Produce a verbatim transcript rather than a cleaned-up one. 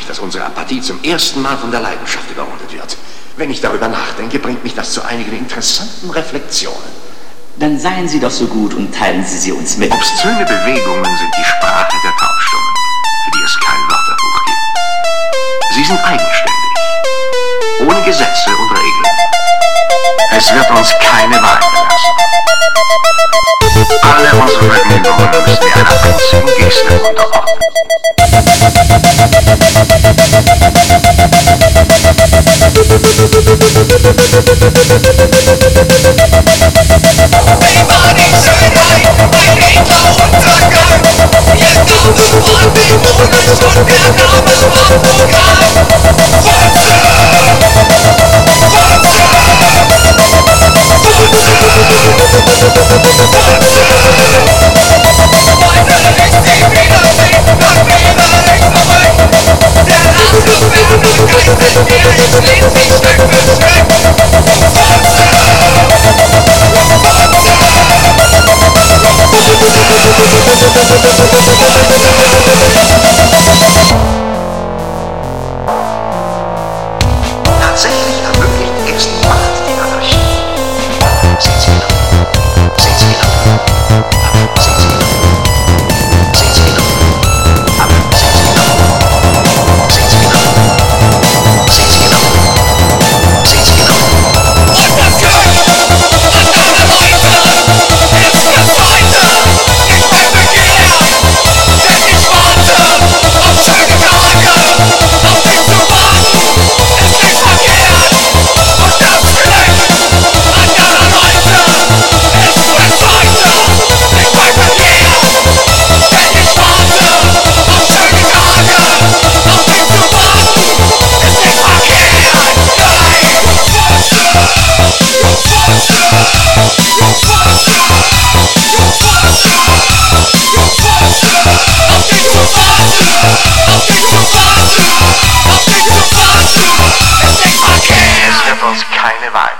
dass unsere Apathie zum ersten Mal von der Leidenschaft überrundet wird. Wenn ich darüber nachdenke, bringt mich das zu einigen interessanten Reflexionen. Dann seien Sie doch so gut und teilen Sie sie uns mit. Obszöne Bewegungen sind die Sprache der Taubstummen, für die es kein Wörterbuch gibt. Sie sind eigenständig, ohne Gesetze und Regeln. Es wird uns keine Wahl gelassen. Alle unsere Vergnügungen müssen wir einer einzigen Geste unterordnen. Everybody Schönheit, ein edler Untergang. Ihr Name war dämonisch und der Name war Programm. Fotze! Fotze! Wollte ich sie wiedersehen, dann wäre ich zurück. Der abgefährte Geist in mir, ich lese sie Stück für Stück. Fotze! Tatsächlich ermöglicht erst Macht die Anarchie. Sehen Sie doch. Sehen Sie doch. Sehen Sie doch. Sehen Sie doch. Aber sehen Sie doch. Sehen Sie doch. Sehen Sie doch. Sehen Sie doch. Und das Glück anderer Leute ist das Zweite. Ich bin begehrt, denn ich warte auf schöne Tage. Auf dich zu warten ist nicht verkehrt. Und das Glück anderer Leute ist das Zweite. Ich bin begehrt, denn ich warte auf schöne Tage. Auf dich zu warten ist nicht verkehrt. Es wird uns keine Wahl